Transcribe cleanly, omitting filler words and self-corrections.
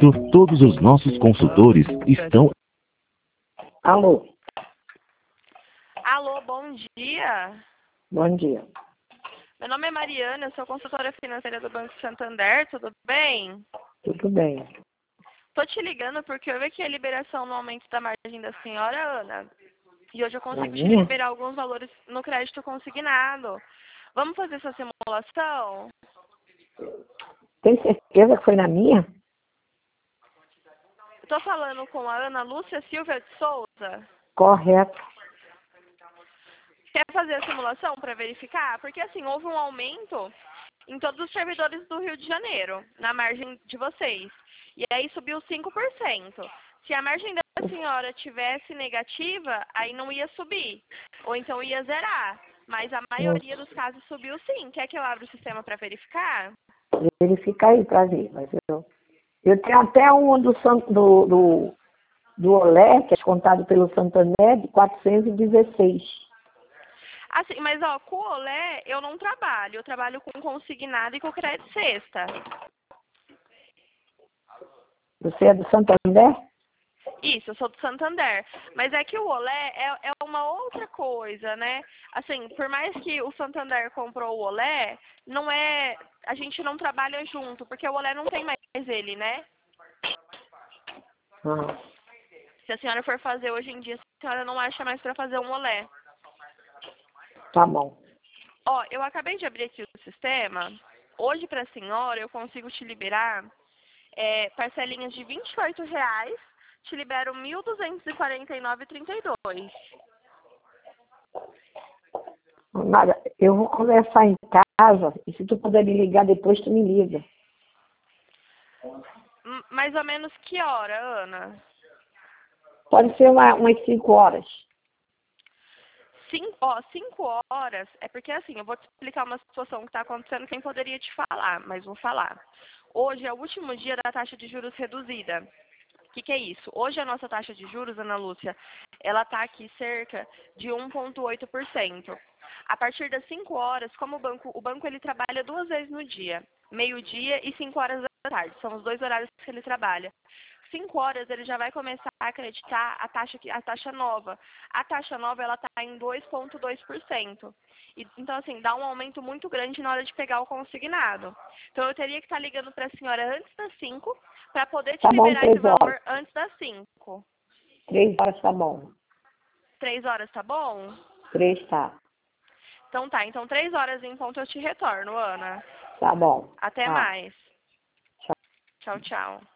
momento, todos os nossos consultores estão... Alô, Alô, bom dia. bom dia. Meu nome é Mariana, eu sou consultora financeira do Banco Santander, tudo bem? Tudo bem? Tô te ligando porque eu vi aqui a liberação no aumento da margem da senhora Ana. E hoje eu consigo te liberar alguns valores no crédito consignado. Vamos fazer essa simulação? Tem certeza que foi na minha? Estou falando com a Ana Lúcia Silva de Souza. Correto. Quer fazer a simulação para verificar? Porque assim, houve um aumento em todos os servidores do Rio de Janeiro, na margem de vocês. E aí subiu 5%. Se a margem da senhora tivesse negativa, aí não ia subir. Ou então ia zerar. Mas a maioria dos casos subiu sim. Quer que eu abra o sistema para verificar? Verifica aí pra ver. Mas eu tenho até um do Olé, que é descontado pelo Santander, de 416. Assim, mas ó, com o Olé eu não trabalho. Eu trabalho com consignado e com crédito sexta. Você é do Santander? Isso, eu sou do Santander. Mas é que o Olé é uma outra coisa, né? Assim, por mais que o Santander comprou o Olé, não é... A gente não trabalha junto, porque o Olé não tem mais ele, né? Ah, Se a senhora for fazer hoje em dia, a senhora não acha mais para fazer um Olé. tá bom. Ó, eu acabei de abrir aqui o sistema. Hoje, para a senhora, eu consigo te liberar parcelinhas de R$ 28. Te libero R$ 1.249,32. Nada, eu vou conversar em casa e se tu puder me ligar depois, tu me liga. Mais ou menos que hora, Ana? Pode ser umas 5 horas. 5 horas, é porque assim, eu vou te explicar uma situação que está acontecendo que nem poderia te falar, mas vou falar. Hoje é o último dia da taxa de juros reduzida. O que é isso? Hoje a nossa taxa de juros, Ana Lúcia, ela está aqui cerca de 1,8%. A partir das 5 horas, como o banco ele trabalha 2 vezes no dia, meio-dia e 5 horas da tarde, são os 2 horários que ele trabalha. 5 horas ele já vai começar a acreditar a taxa nova. A taxa nova ela está em 2,2%. Então, assim, dá um aumento muito grande na hora de pegar o consignado. Então, eu teria que estar ligando para a senhora antes das 5 para poder te liberar esse valor antes das 5. 3 horas tá bom. 3 horas, tá bom? 3 tá. Então tá, então 3 horas em ponto eu te retorno, Ana. Tá bom. Até Tá. mais. Tchau, tchau.